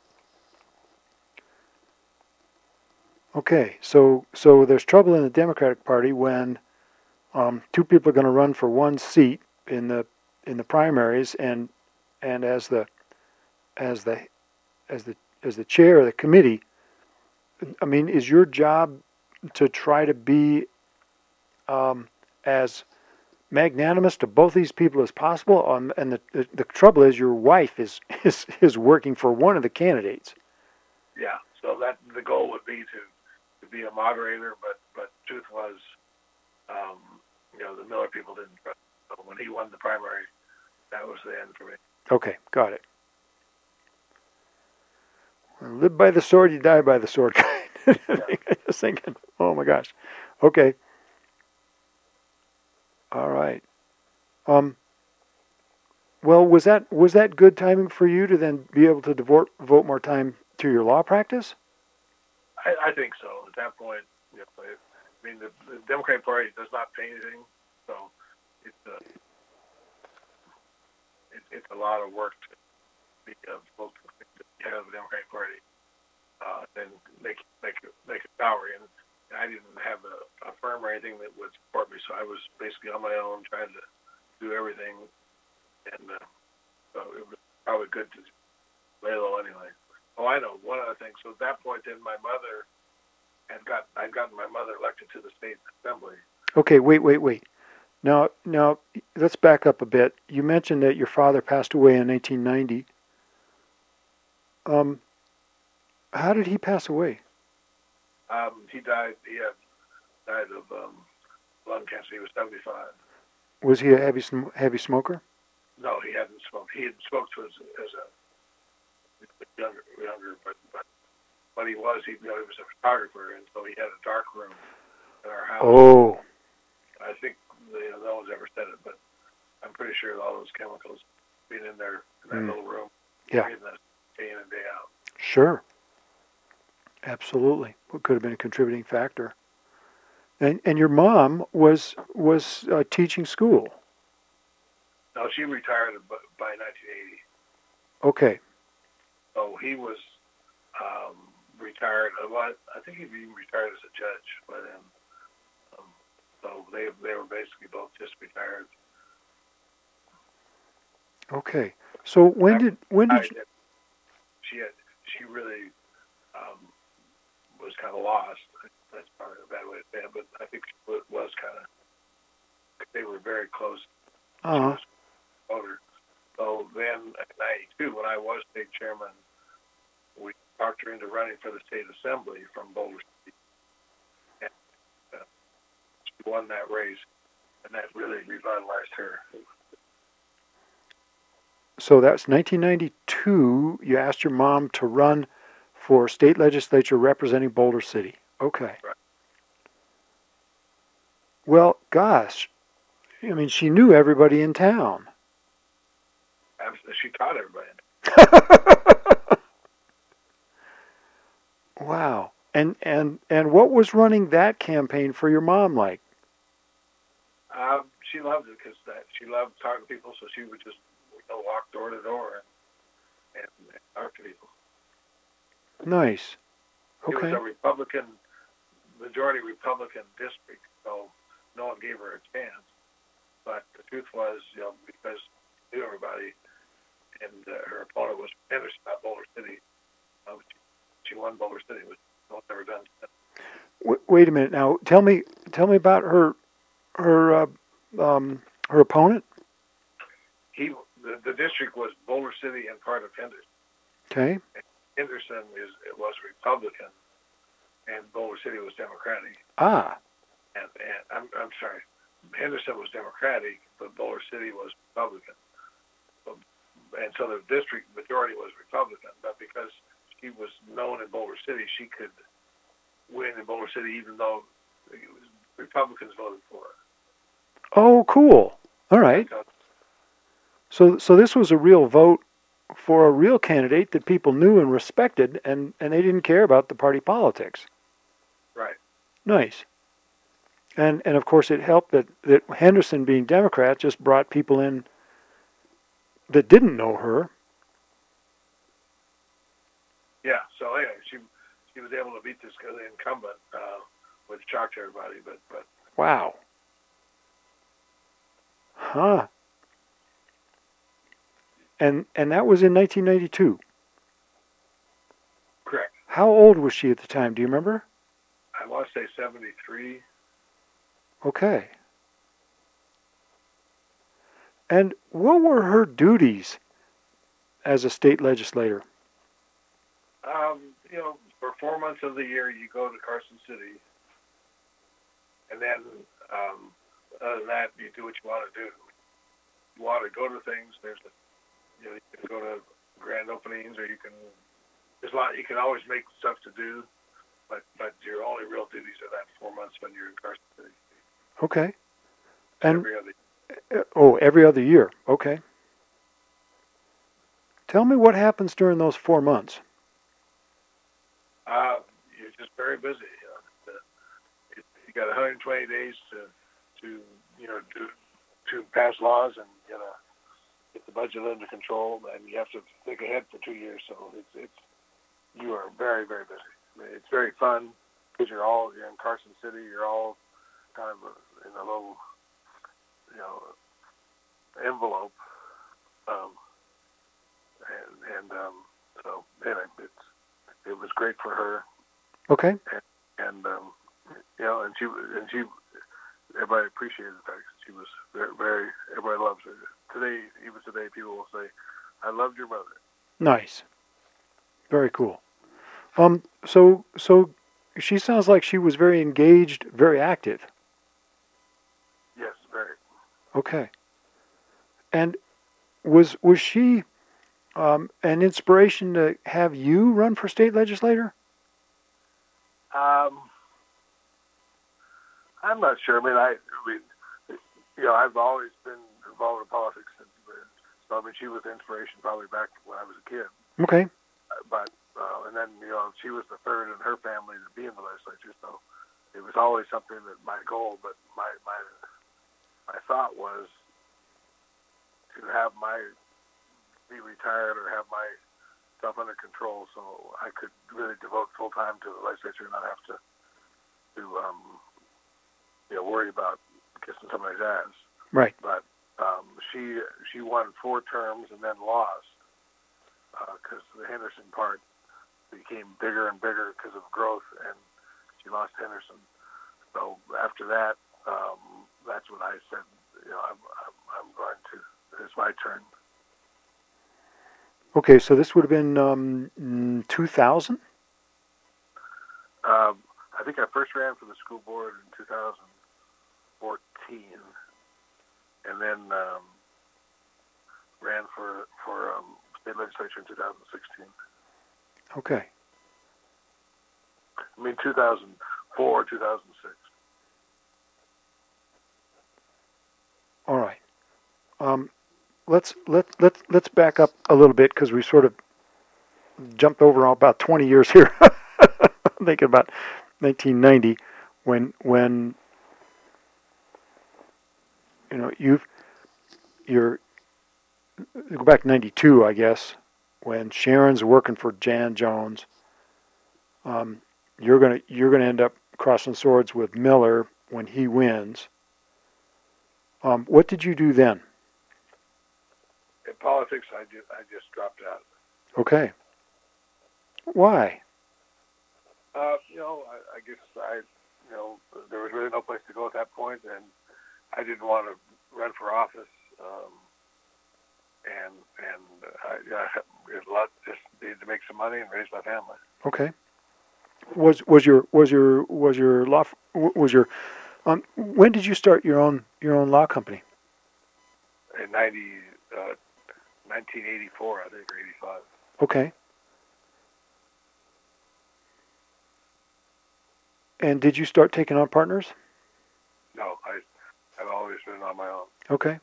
Okay, so so there's trouble in the Democratic Party when um, two people are going to run for one seat in the in the primaries, and and as the as the as the as the chair of the committee, I mean, is your job to try to be um, as magnanimous to both these people as possible? Um, and the, the the trouble is, your wife is is is working for one of the candidates. Yeah. So that the goal would be to, to be a moderator, but but truth was, um, you know, the Miller people didn't trust him. So when he won the primary, that was the end for me. Okay, got it. Live by the sword, you die by the sword. Yeah. I was thinking, oh my gosh. Okay. All right. Um. Well, was that was that good timing for you to then be able to devote devote more time to your law practice? I, I think so. At that point, you know, it, I mean, the, the Democratic Party does not pay anything, so it's a it, it's a lot of work to be a vote the head of the Democratic Party, uh, and make make make a salary. And I didn't have a, a firm or anything that would support me, so I was basically on my own trying to do everything. And uh, so it was probably good to lay low anyway. Oh, I know one other thing. So at that point, then my mother had got I'd gotten my mother elected to the state assembly. Okay, wait, wait, wait. Now, now let's back up a bit. You mentioned that your father passed away in eighteen ninety. Um, how did he pass away? Um, he died. He had died of um, lung cancer. He was seventy-five. Was he a heavy sm- heavy smoker? No, he hadn't smoked. He had smoked as, as a younger, younger, but but what he was, he, you know, he was a photographer, and so he had a dark room in our house. Oh. I think you know, no one's ever said it, but I'm pretty sure all those chemicals being in there in that mm. little room, yeah, breathing that day in and day out. Sure. Absolutely. What could have been a contributing factor. And and your mom was was uh, teaching school. No, she retired by nineteen eighty. Okay. So he was um, retired. Well, I think he even retired as a judge by then. Um, so they they were basically both just retired. Okay. So when did when did you... she had she really um, was kind of lost. That's probably a bad way to say it, but I think she was kind of. They were very close. Uh-huh. Voter. So then, in ninety-two, when I was state chairman, we talked her into running for the state assembly from Boulder City, and uh, she won that race, and that really revitalized her. So that's nineteen ninety-two. You asked your mom to run for state legislature representing Boulder City. Okay. Right. Well, gosh, I mean, she knew everybody in town. Absolutely. She taught everybody. Wow. And and and what was running that campaign for your mom like? Um, she loved it because that she loved talking to people, so she would just you know, walk door to door and, and, and talk to people. Nice. Okay. It was a Republican, majority Republican district, so no one gave her a chance. But the truth was, you know, because she knew everybody, and uh, her opponent was Henderson, not Boulder City. Uh, she, she won Boulder City, which no one's ever done. Wait, wait a minute now. Tell me, tell me about her, her, uh, um, her opponent. He, the, the district was Boulder City and part of Henderson. Okay. And Henderson is it was Republican, and Boulder City was Democratic. Ah. And, and I'm I'm sorry, Henderson was Democratic, but Boulder City was Republican. So, and so the district majority was Republican, but because she was known in Boulder City, she could win in Boulder City, even though it was Republicans voted for her. Oh, cool. All right. So, so this was a real vote for a real candidate that people knew and respected, and, and they didn't care about the party politics. Right. Nice. And and of course it helped that, that Henderson, being Democrat, just brought people in that didn't know her. Yeah. So anyway, she she was able to beat this the incumbent, uh, which shocked everybody. But but. Wow. Huh. And and that was in nineteen ninety-two. Correct. How old was she at the time? Do you remember? I want to say seventy-three. Okay. And what were her duties as a state legislator? Um, you know, for four months of the year, you go to Carson City, and then um, other than that, you do what you want to do. You want to go to things. There's, a, you know, you can go to grand openings, or you can. There's a lot. You can always make stuff to do, but but your only real duties are that four months when you're in Carson City. Okay. And every other. Oh, every other year. Okay. Tell me what happens during those four months. Uh, you're just very busy. You know, the, it, you got one hundred twenty days to, to you know, do, to pass laws and get a get the budget under control, and you have to think ahead for two years. So it's it's you are very very busy. I mean, it's very fun because you're all you're in Carson City. You're all kind of a, in a little you know envelope, um, and and um, so anyway, it's. It was great for her. Okay. And, and um, you know, and she and she, everybody appreciated the fact that she was very, very. Everybody loves her. Today, even today, people will say, "I loved your mother." Nice. Very cool. Um. So so, she sounds like she was very engaged, very active. Yes, very. Okay. And was was she? Um, an inspiration to have you run for state legislator? Um, I'm not sure. I mean, I, I mean, you know, I've always been involved in politics since. So I mean, she was the inspiration probably back when I was a kid. Okay. Uh, but uh, and then you know, she was the third in her family to be in the legislature. So it was always something that my goal. But my my my thought was to have my be retired or have my stuff under control, so I could really devote full time to the legislature and not have to to um, you know worry about kissing somebody's ass. Right. But um, she she won four terms and then lost because uh, the Henderson part became bigger and bigger because of growth, and she lost Henderson. So after that, um, that's when I said, you know, I'm I'm, I'm going to. It's my turn. Okay, so this would have been um, two thousand? Um, I think I first ran for the school board in two thousand fourteen, and then um, ran for for um, state legislature in two thousand sixteen. Okay. I mean, two thousand four, two thousand six. All right. Um, let's let let let's back up a little bit because we sort of jumped over about twenty years here. I'm thinking about nineteen ninety when when you know you've you're go back to ninety-two, I guess, when Sharon's working for Jan Jones. Um, you're gonna you're gonna end up crossing swords with Miller when he wins. Um, what did you do then? In politics, I just, I just dropped out. Okay. Why? Uh, you know, I, I guess I, you know, there was really no place to go at that point, and I didn't want to run for office. Um, and and I, I a lot just needed to make some money and raise my family. Okay. Was was your was your was your law was your um when did you start your own your own law company? In ninety, uh, nineteen eighty-four, I think, or eighty-five. Okay. And did you start taking on partners? No, I I've always been on my own. Okay.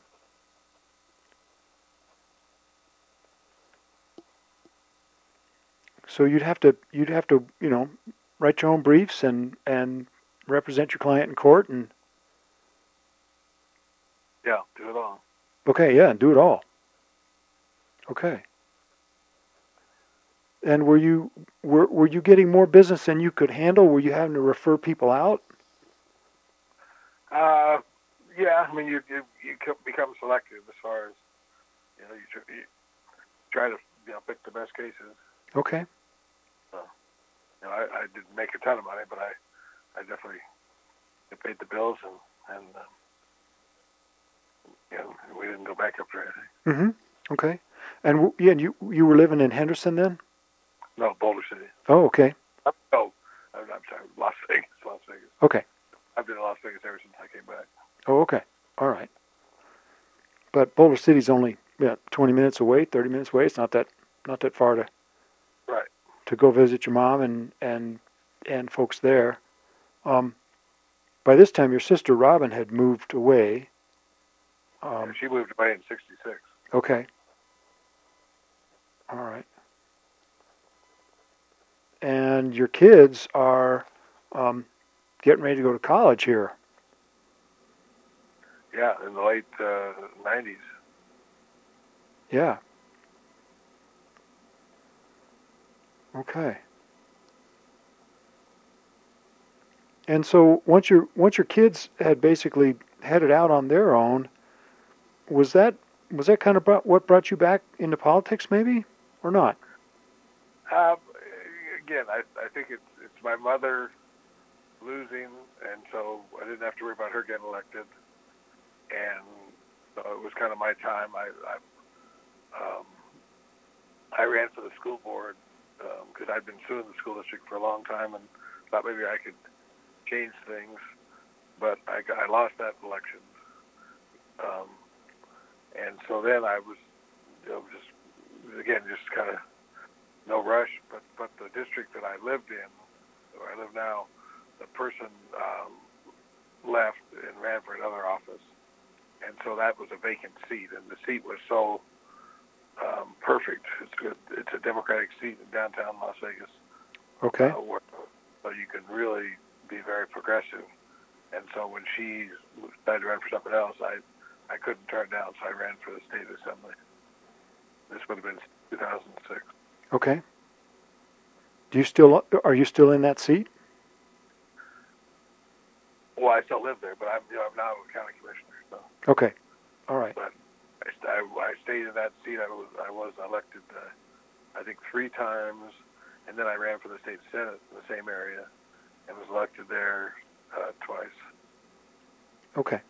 So you'd have to you'd have to you know write your own briefs and and represent your client in court and. Yeah, do it all. Okay, yeah, and do it all. Okay. And were you were were you getting more business than you could handle? Were you having to refer people out? Uh, yeah. I mean, you you, you become selective as far as you know. You, tr- you try to you know pick the best cases. Okay. So, you know, I, I didn't make a ton of money, but I I definitely paid the bills and and. Um, Yeah, we didn't go back up there. Mm-hmm. Okay. And w- yeah, and you you were living in Henderson then? No, Boulder City. Oh, okay. Uh, Oh, I'm, I'm sorry, Las Vegas, Las Vegas. Okay. I've been in Las Vegas ever since I came back. Oh, okay. All right. But Boulder City's only yeah, twenty minutes away, thirty minutes away. It's not that not that far to Right. to go visit your mom and and and folks there. Um, by this time, your sister Robin had moved away. Um, Yeah, she moved away in sixty-six. okay. All right. And your kids are um, getting ready to go to college here. Yeah, in the late uh, nineties. Yeah. Okay. And so once your once your kids had basically headed out on their own, was that was that kind of brought, what brought you back into politics, maybe, or not? Um, again, I, I think it's it's my mother losing, and so I didn't have to worry about her getting elected, and so it was kind of my time. I I, um, I ran for the school board because um, I'd been suing the school district for a long time, and thought maybe I could change things, but I, I lost that election, um, and so then I was, you know, just again just kind of no rush, but but the district that I lived in, where I live now, the person um, left and ran for another office, and so that was a vacant seat, and the seat was so um, perfect. It's good. It's a Democratic seat in downtown Las Vegas. Okay. Uh, where, so you can really be very progressive, and so when she decided to run for something else, I I couldn't turn it down, so I ran for the state assembly. This would have been two thousand six. Okay. Do you still are you still in that seat? Well, I still live there, but I'm you know I'm now a county commissioner. So. Okay. All right. But I, I, I stayed in that seat. I was I was elected, uh, I think three times, and then I ran for the state senate in the same area, and was elected there uh, twice. Okay.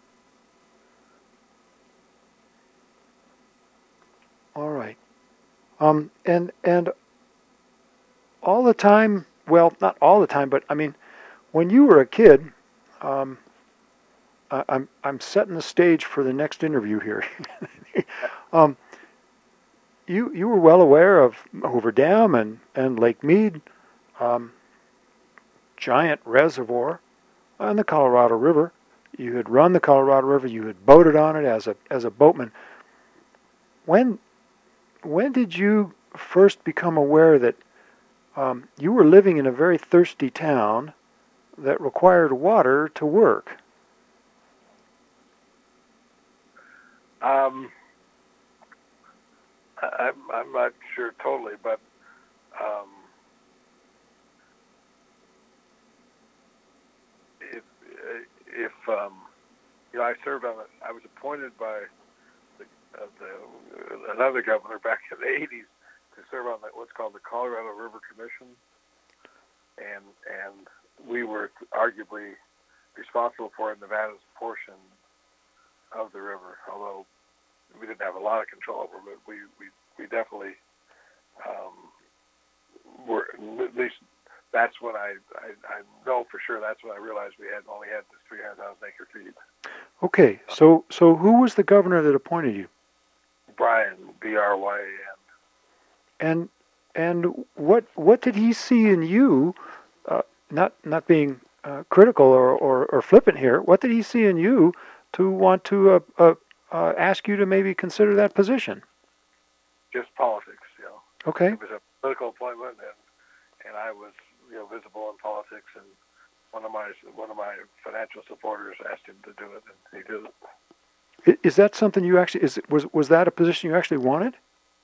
All right. Um, and and all the time, well, not all the time, but I mean, when you were a kid, um, I, I'm I'm setting the stage for the next interview here. um, you you were well aware of Hoover Dam and and Lake Mead, um, giant reservoir on the Colorado River. You had run the Colorado River. You had boated on it as a as a boatman. When when did you first become aware that um, you were living in a very thirsty town that required water to work? Um, I, I'm I'm not sure totally, but um, if if um, you know, I served on a, I was appointed by the, uh, the another governor back in the eighties to serve on the, what's called the Colorado River Commission, and and we were arguably responsible for Nevada's portion of the river, although we didn't have a lot of control over it. We we, we definitely um, were, at least that's when I, I I know for sure that's when I realized we had only had this three hundred thousand acre feet. Okay, so so who was the governor that appointed you? Bryan, B R Y A N. And and what what did he see in you? Uh, not not being uh, critical or, or, or flippant here. What did he see in you to want to uh, uh, uh, ask you to maybe consider that position? Just politics, you know. Okay. It was a political appointment, and and I was you know visible in politics, and one of my one of my financial supporters asked him to do it, and he did it. Is that something you actually is was was that a position you actually wanted?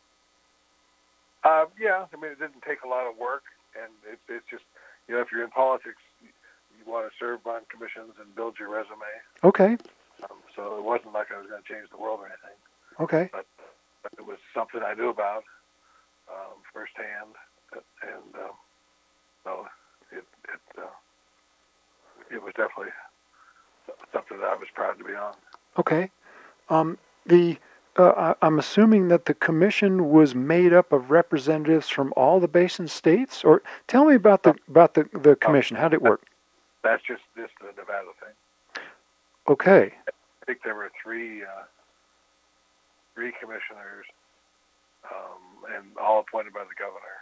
Uh, yeah, I mean, it didn't take a lot of work, and it, it's just, you know, if you're in politics, you, you want to serve on commissions and build your resume. Okay. Um, so it wasn't like I was going to change the world or anything. Okay. But, but it was something I knew about um, firsthand, and um, so it it, uh, it was definitely something that I was proud to be on. Okay. Um, the uh, I- I'm assuming that the commission was made up of representatives from all the basin states? Or tell me about the about the, the commission. How did it work? That's just just the Nevada thing. Okay. I think there were three uh, three commissioners, um, and all appointed by the governor.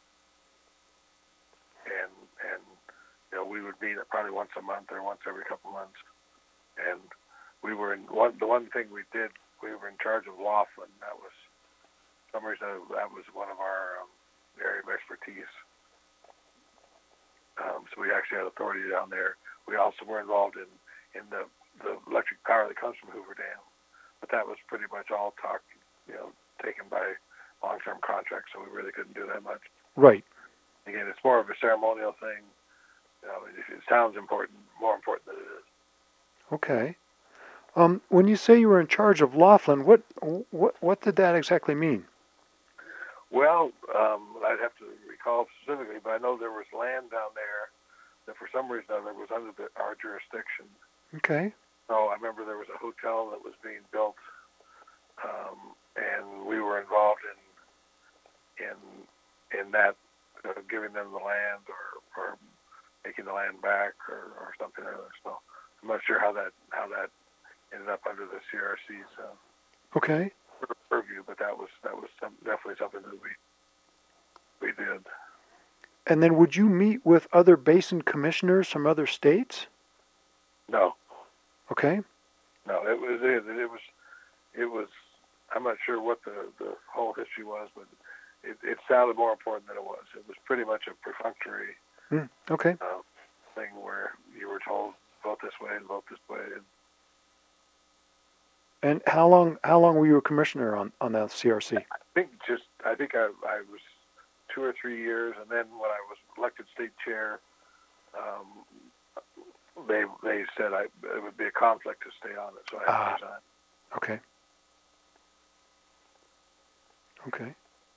And and you know, we would meet probably once a month or once every couple months. And we were in one. The one thing we did, we were in charge of Laughlin. That was, for some reason, that was one of our um, area of expertise. Um, so we actually had authority down there. We also were involved in in the the electric power that comes from Hoover Dam, but that was pretty much all talk, you know, taken by long-term contracts. So we really couldn't do that much. Right. Again, it's more of a ceremonial thing. You know, it, it sounds important, more important than it is. Okay. Um, when you say you were in charge of Laughlin, what what what did that exactly mean? Well, um, I'd have to recall specifically, but I know there was land down there that for some reason or other was under the, our jurisdiction. Okay. So I remember there was a hotel that was being built, um, and we were involved in in in that, uh, giving them the land or, or making the land back or, or something or other. So I'm not sure how that how that ended up under the C R C's uh, Okay. purview, but that was that was some, definitely something that we we did. And then would you meet with other basin commissioners from other states? No, Okay. no, it was it, it was it was. I'm not sure what the the whole history was, but it, it sounded more important than it was. It was pretty much a perfunctory Mm, okay. uh, thing where you were told vote this way and vote this way. And And how long how long were you a commissioner on, on the C R C? I think just I think I I was two or three years, and then when I was elected state chair, um, they they said I it would be a conflict to stay on it, so I had Ah. to resign. Okay. Okay.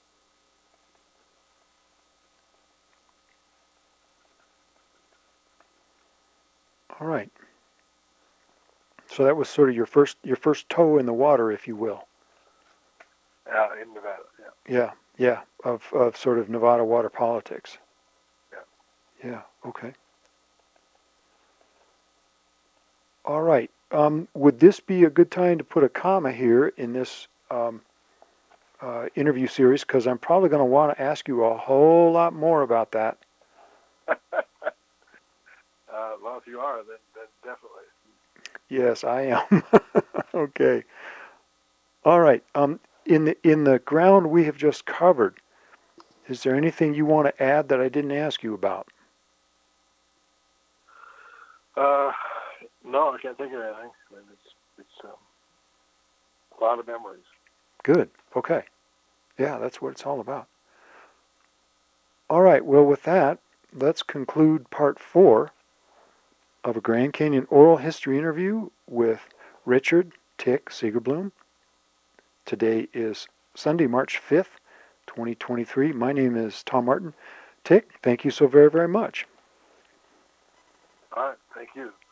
All right. So that was sort of your first your first toe in the water, if you will. Uh, in Nevada, yeah. Yeah. Yeah. Of of sort of Nevada water politics. Yeah. Yeah. Okay. All right. Um, would this be a good time to put a comma here in this um, uh, interview series? Because I'm probably going to want to ask you a whole lot more about that. uh, well, if you are, then, then definitely. Yes, I am. Okay. All right. Um, in the in the ground we have just covered, is there anything you want to add that I didn't ask you about? Uh, no, I can't think of anything. I mean, it's it's um, a lot of memories. Good. Okay. Yeah, that's what it's all about. All right. Well, with that, let's conclude part four of a Grand Canyon oral history interview with Richard Tick Segerblum. Today is Sunday, March fifth, twenty twenty-three. My name is Tom Martin. Tick, thank you so very, very much. All right, thank you.